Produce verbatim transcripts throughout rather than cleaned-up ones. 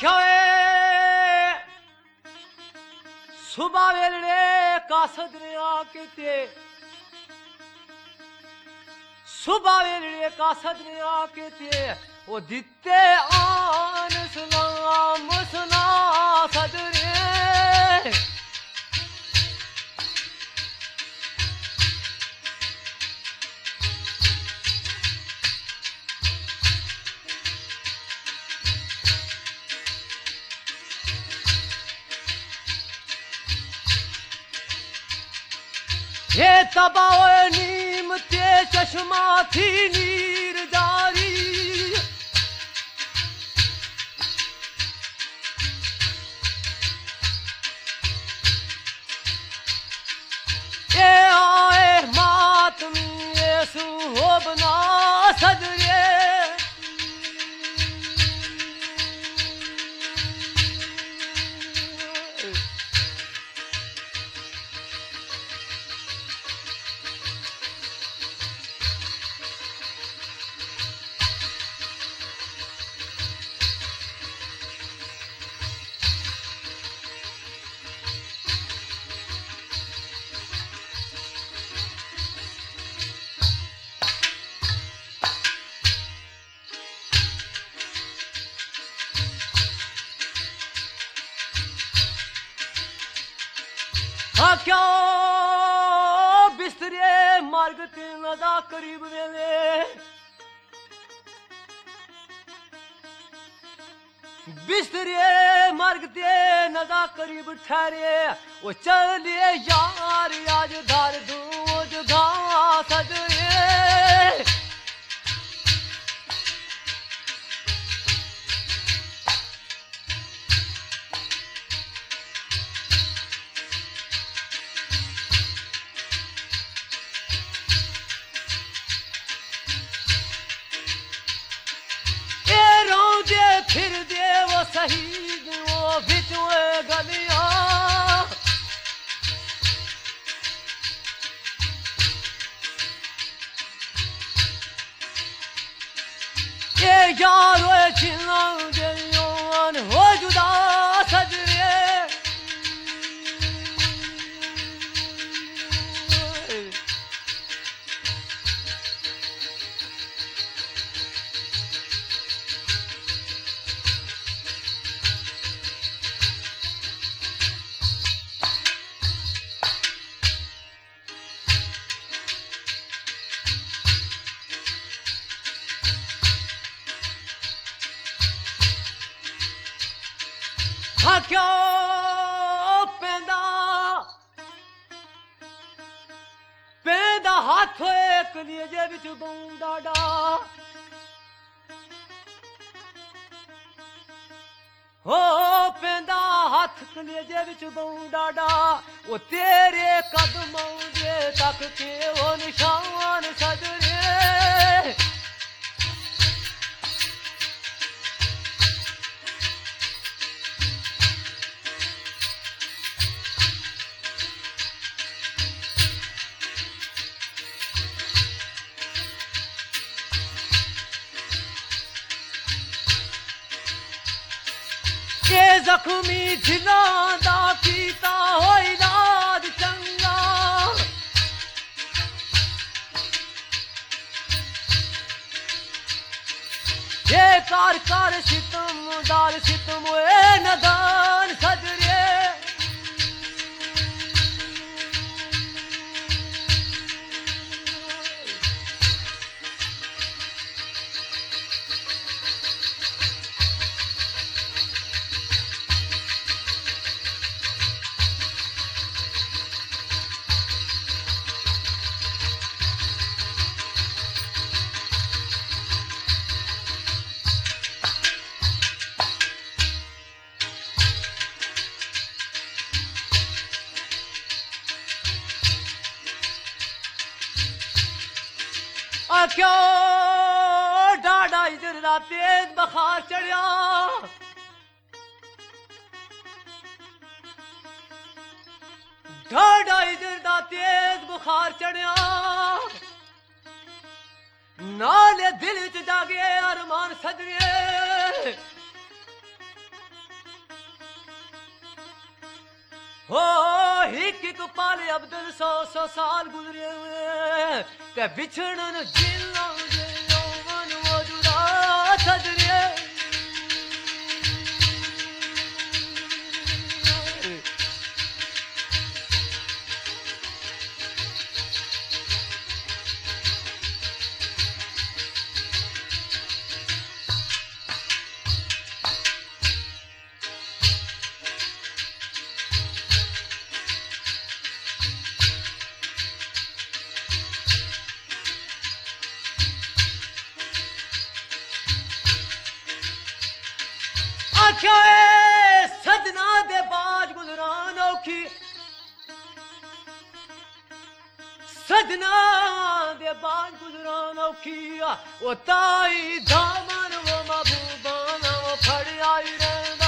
आख्या सुबह वेलड़े का सदरिया के ते सुबह वेलड़े का सदरिया के ते वो दिते आन सलाम सना सदरे हे तबाओ नीम ते चश्मा थी नीर जारी ए आए मातमी येसु हो बना सजरे क्या बिस्तरे मार्ग ते नदा करीब वेले बिस्तरे मार्ग ते नदा करीब ठहरे वो चले यार आज धार दूध घास सजरे फिर दे वो शहीद वो बिचुए गलियां ये यारो चिल्ला दियों हो जुदा सजरे क्या पेंदा पेंदा हाथ एक लिए बिच बूंदाडा हो पेंदा हाथ लिए बिच बूंदाडा वो तेरे कदमों दे तक के वो निशान सजरे जख्मी जिलादा पीता हो इलाज चंगा ये कार कार सितम दार सितम ए नदान सजरे क्यों डाडा इधर दा तेज बुखार चढ़िया डाडा इधर दा तेज बुखार चढ़िया नाले दिल च जागे अरमान सजरे हो हिक हिक पाले अब्दुल सौ सौ साल गुजरे हुए ते बिछड़न जिला जे यौवन मौजूदा सजरे आख्या सजना दे बाज गुजरान औखी सजना दे बाज गुजरान औखी ओ ताई दामन वो महबूबान वो फड़ आई रहंदा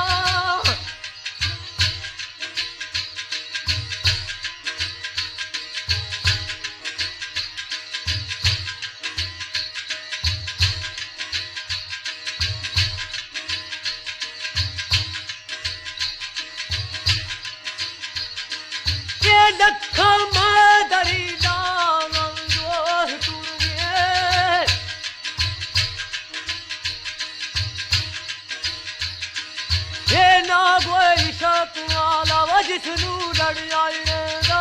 लखा मादरी दाम जोर तुरवे ये ना कोई शक वाला जिसनू लड़ आई रहंदा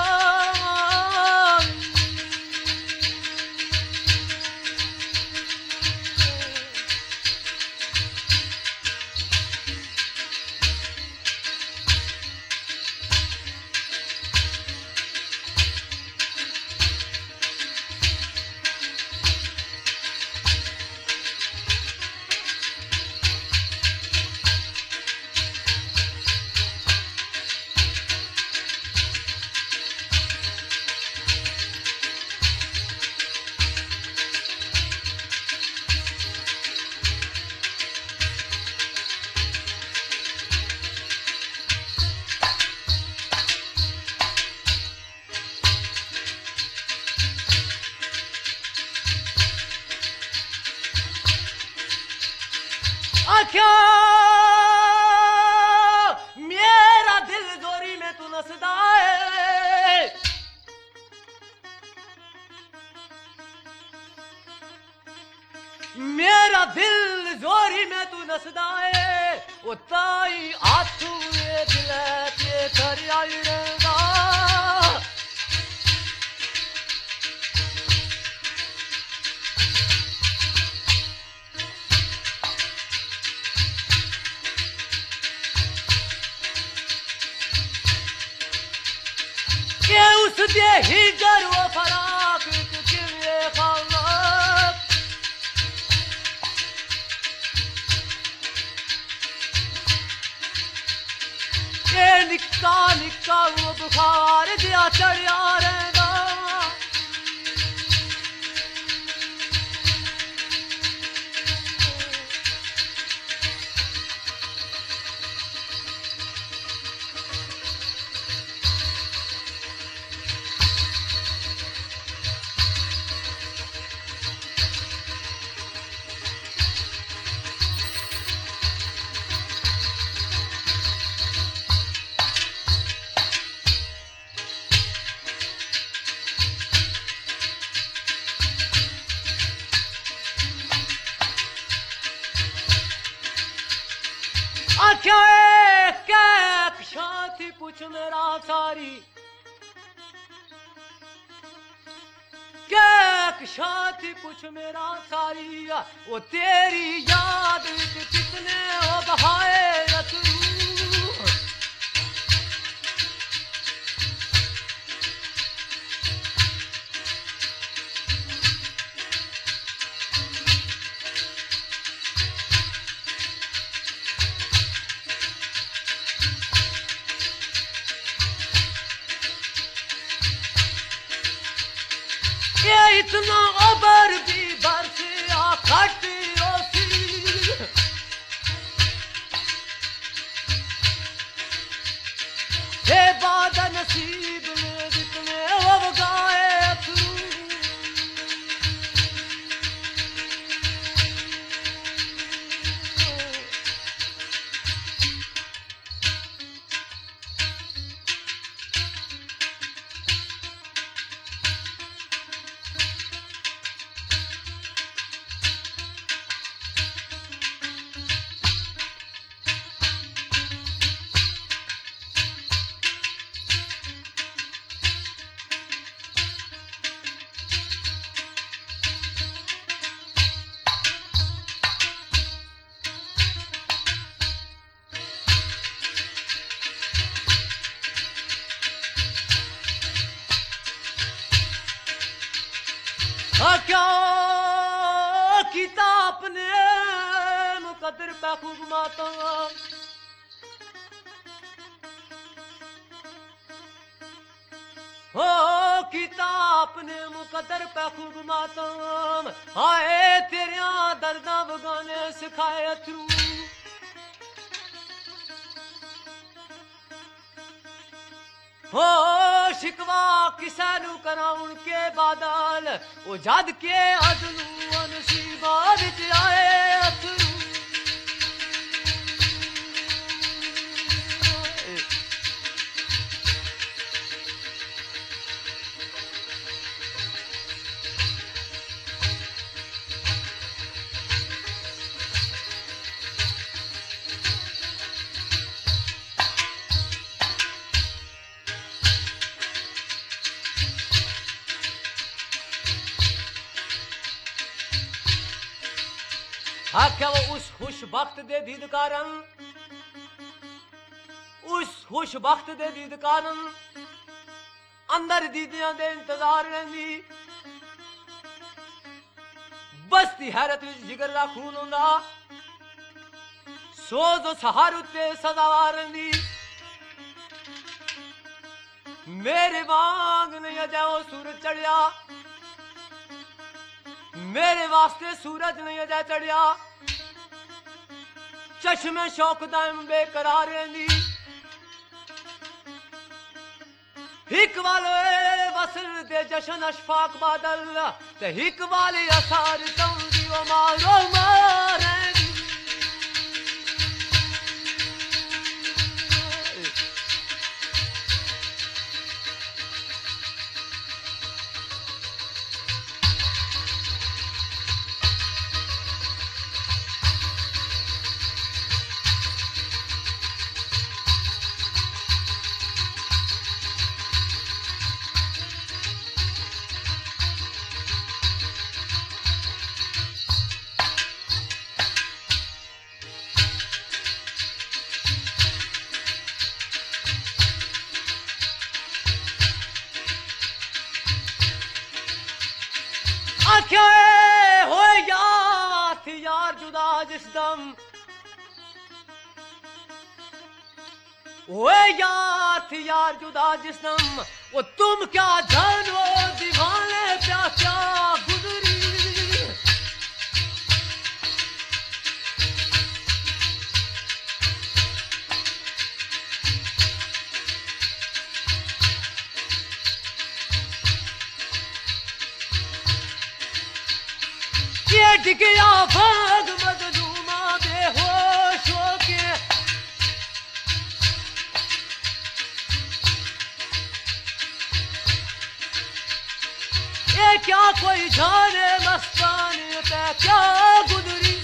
आख्या मेरा दिल जोरी में तू नसदा है मेरा दिल जोरी में तू नसदा है ओ ताई आथू ये दिल ते कर आई रहंदा के उस दे हिजर वो फराक किवे खालक के निक्का निक्का वो बुखार दिया चढ़िया रहंदा आख्या क्या शांति पूछ मेरा सारी क्या शांति पूछ मेरा सारी वो तेरी याद कितने हो बहाए अथरू ये इतना अबर भी बरसिया खट ओसी हे बाद नसीब में जितने वो गाए अथरू हाँ क्या किता अपने मुकद्दर पे खूब मातम हो किता अपने मुकद्दर पे खूब मातम हाय तेरिया दर्दा बगाने सिखाए अथरू हो शिकवा किसानू कराउन के बादल ओ जद के अदलू नसीबा विच आए अथरू आख्या वो उस खुश वक्त दे दीद कारण उस खुश वक्त दे दीद कारण अंदर दीदियां दे इंतजार रही बस्ती हैरत विच जिगर दा खून हुंदा सोज सहार उत्ते सदावार रही मेरे वांग नहीं अजा वो सूरज चढ़िया मेरे वास्ते सूरज नहीं अजा चढ़िया चश्मे शौक दायम बेकरार रही हिक वाले वसल दे जशन अशफाक बादल ते हिक वाले असार तंदी ओ मारो मारे आख्या हो याद यार जुदा जिस दम हो याद यार जुदा जिस दम वो तुम क्या जानो दीवाने क्या क्या गुजरी टिकिया भाग मजलूमा बेहोश होके ये क्या कोई जाने मस्तानी पे क्या गुजरी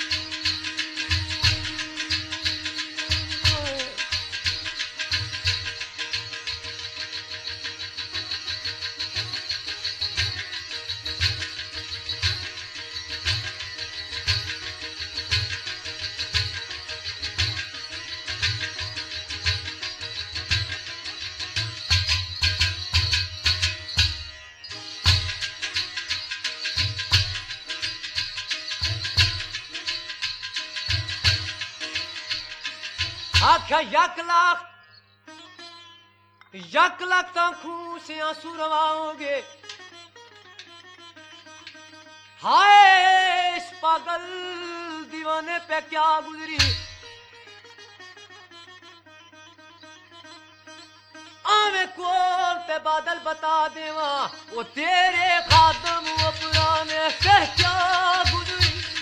आख्या यक लाख यक लाख तो खून से आंसू रवाओगे हाय इस पागल दीवाने पे क्या गुजरी आवे कौन ते बादल बता देवा वो तेरे खादम वो पुराने से क्या गुजरी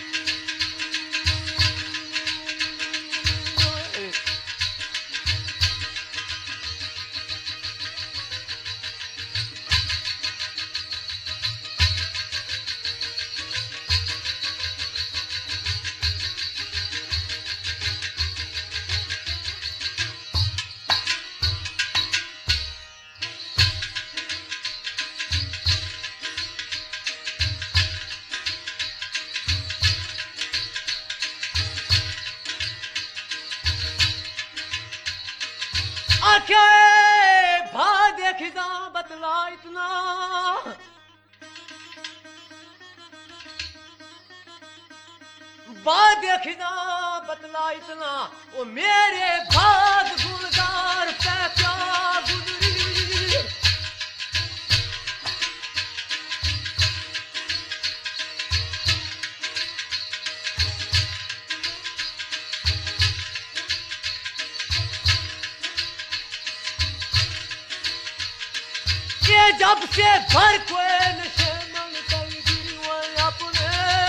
आख्या भा देखिदा बतला इतना बात देखना बतला इतना वो मेरे भाग गुलजार पे क्या गुजरी। ये जब से घर कोई नशे मन कर दी वो अपने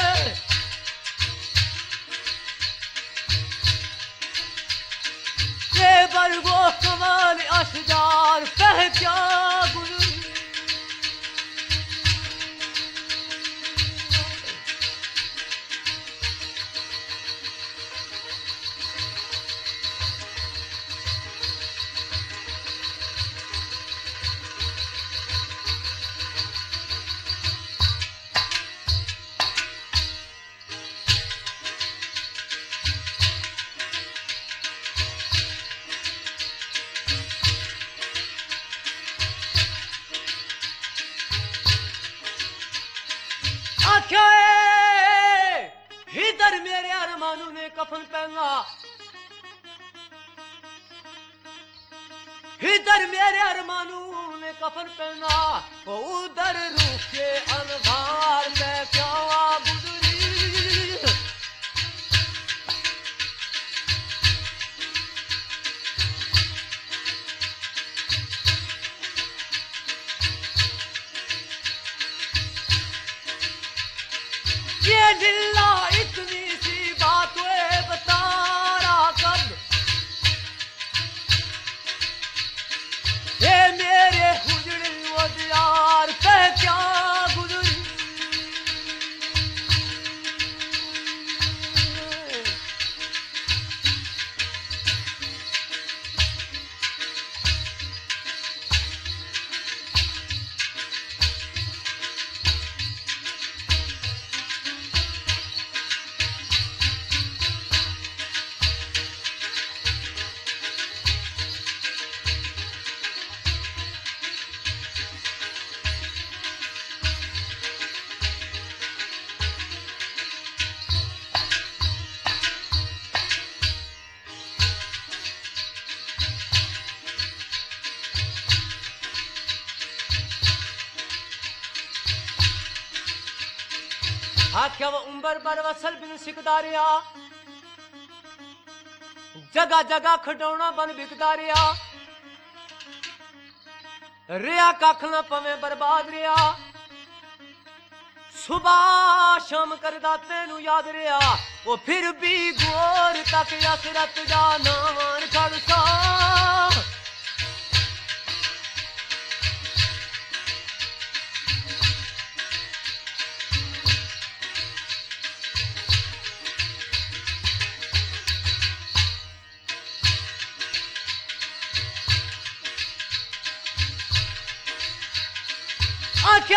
बरगो कमाल अशजार कह क्या गुजरी। इधर मेरे अरमानू ने कफन पहना, इधर मेरे अरमानू ने कफन पहना, वो उधर रूह के अनवार में क्या गुजरी। ये दिल्ला इतनी सी बात वे बता रहा कब, ये मेरे उजड़े वो यार पे क्या गुजरी। आख्या वो उम्बर बर वसल बिन सिकदारिया, जगह जगह खडौना बन बिकदारिया, रिया कख न पवे बर्बाद रिया, सुबह शाम करदा तेनू याद रिया, वो फिर भी गोर तक असरत जा नाम खड़सा। क्या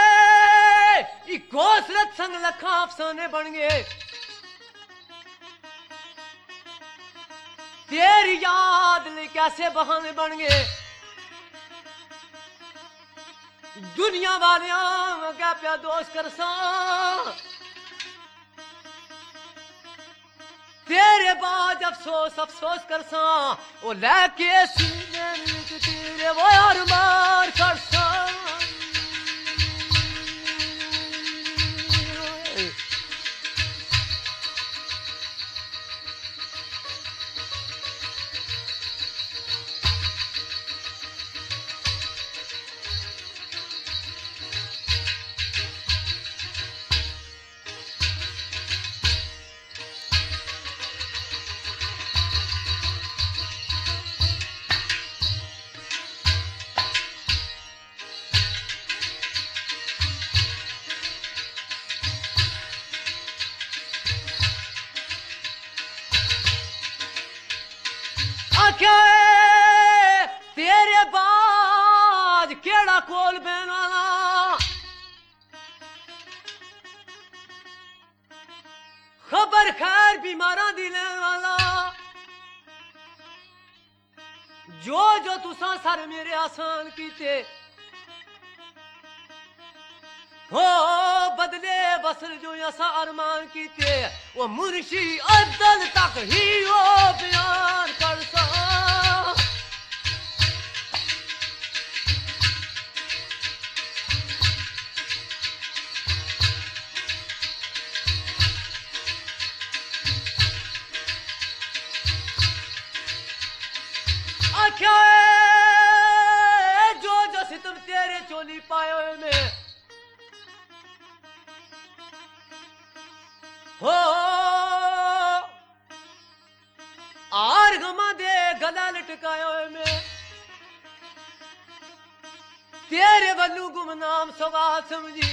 घोसलत संग लखा अफसाने बन गए, तेरी याद ले कैसे बहाने बन गए। दुनिया वाले क्या प्या दोस्त कर सा, तेरे बाद अफसोस अफसोस कर सा, वो लेके सीने में तेरे वो यार मार कर सा। क्या तेरे बाद केड़ा कोल बेना, खबर खैर बीमारा दी लेने वाला, जो जो तुसा सर मेरे आसान कीते हो बदले वसल जो असा अरमान कीते वो मुर्शी अदल तक ही वो बयान कर सा आख्या जो जो सितम तेरे चोली पायो में हो आर गमा दे गला लटकायो में तेरे वल्लू गुमनाम सवाल समझी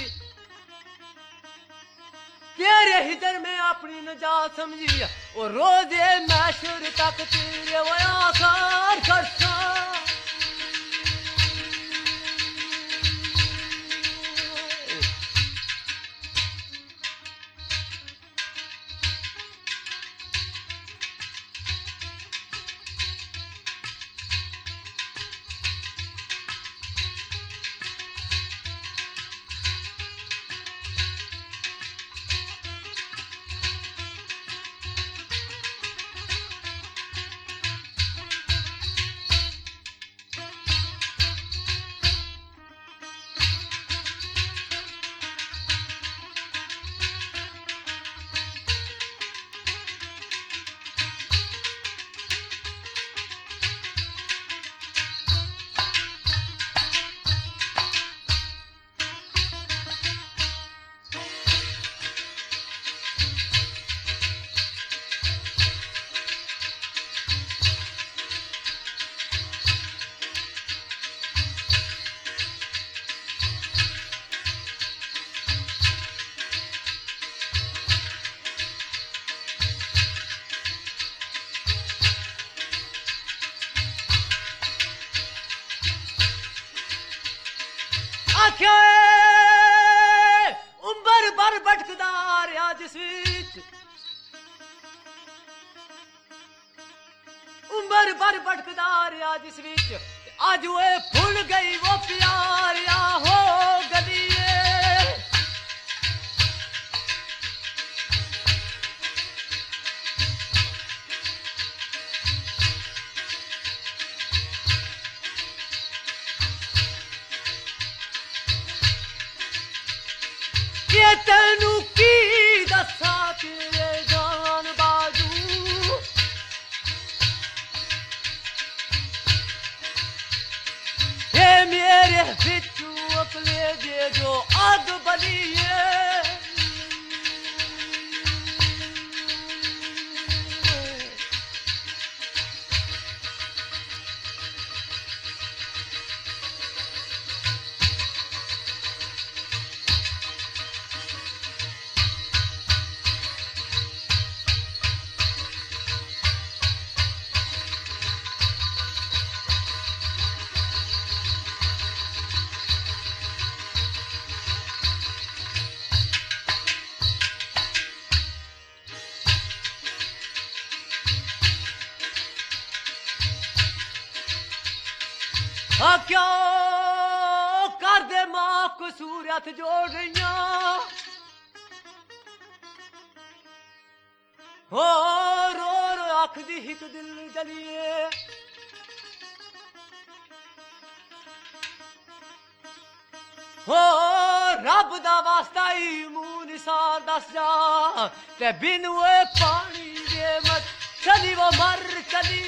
तेरे हिदर में अपनी नजात समझी और रोजे मैशुर तक तेरे वो आसार करसा आख्या उम्बर भर भटकदार आ जिस विच उम्बर भर भटकदार आ जिस विच आज वो भूल गई वो प्यार या हो गलिए ये तेनू की दसा तेरे जान बाजू ये मेरे बिचू अपने दे जो आग बलिए हाँ क्या कर दे मां कसूर हथ जोड़ रही हो रो रो अख दी हिक दिल जलिए हो रब दा वास्ता ही मुंह निसार दस जा ते बिन वो पानी दे मत चली वो मर चली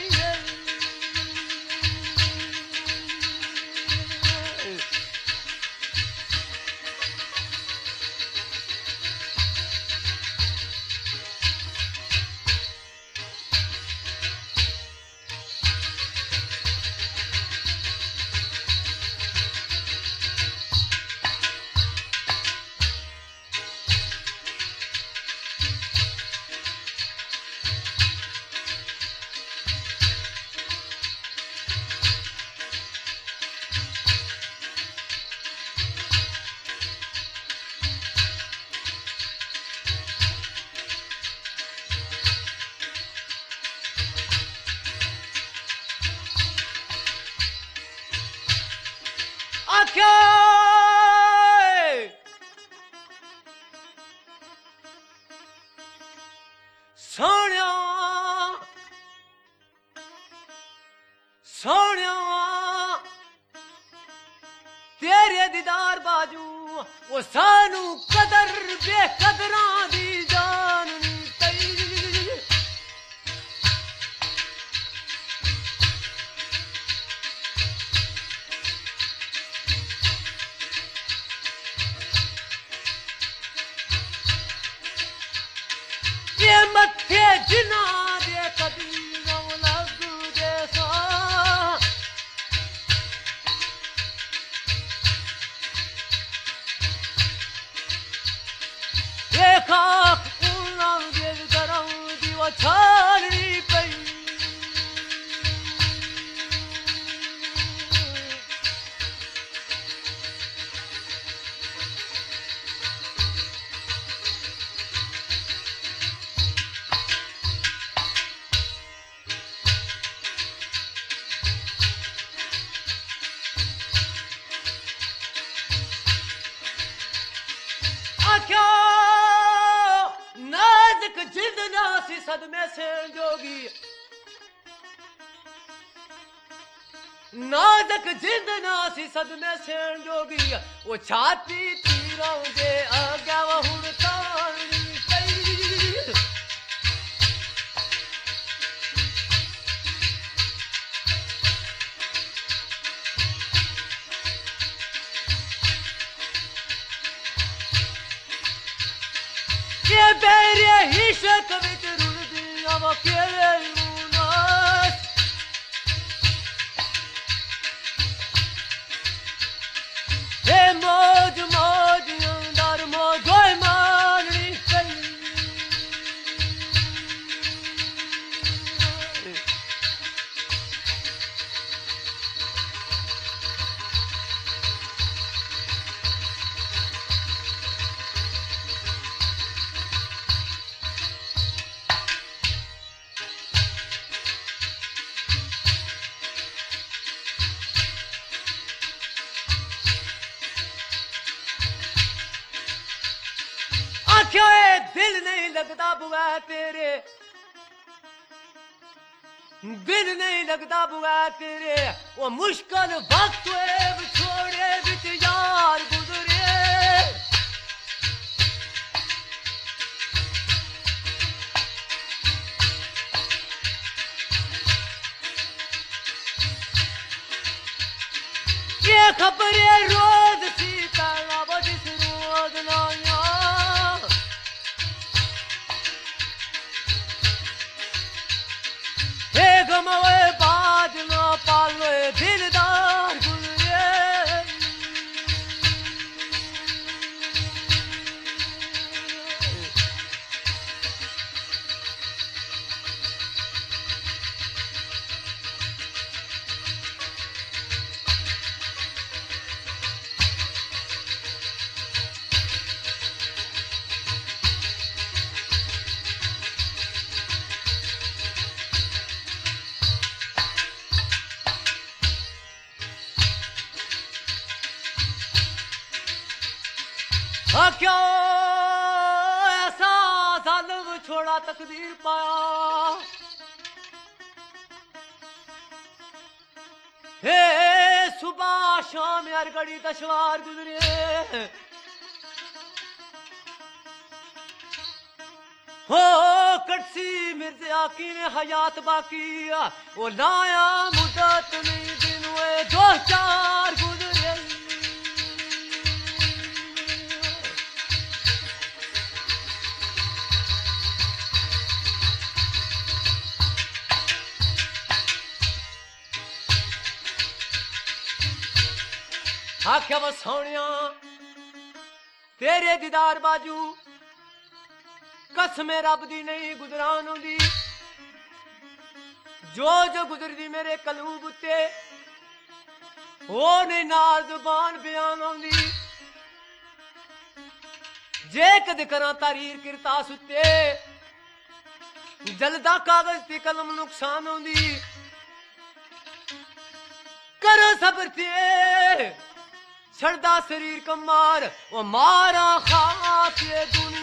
सोनिया सोनिया तेरे दीदार बाजू वो सानू कदर बेकदरा दी जान तई ये मथे जिना दे कदीम लग दे सा देखा उना दे गरम दी वो छालनी पई आख्या नाज़क जिंद नासी सदमे से जोगी नाज़क जिंद नासी सदमे से जोगी वो छाती तीरों दे आगे वो हुड़तानी पई ये बेरे हिशक विच रुलदियां वो केले मुनास हे मौज मौज अंदर मौजोय माननी पई आख्या दिल नहीं लगता बुआ तेरे दिल नहीं लगता बुआ तेरे वो मुश्किल वक्त छोड़े बिच यार गुजरे ये खबरें रोज सी पहला वो जिस रोज लाया गमवे बाज ना पाले दिलदार गुजरे हाँ क्या ऐसा जालिम छोड़ा तकदीर पाया हे सुबह शाम यार घड़ी दशवार गुजरे हो कटसी मिर्जे आकी ने हयात बाकी वो लाया मुद्दत नहीं दिन हुए दो चार गुजरे आख्या वो सोनिया तेरे दीदार बाजू कसम रब दी नहीं गुजरान होंदी जो जो गुजरदी मेरे कलूब उत्ते वो नहीं नाल जुबान बयान होंदी जे कद करा तारीर किरतास उत्ते जलदा कागज ती कलम नुकसान होंदी करो सब्र ते छड़दा शरीर कमार वो मारा खाते दुनिया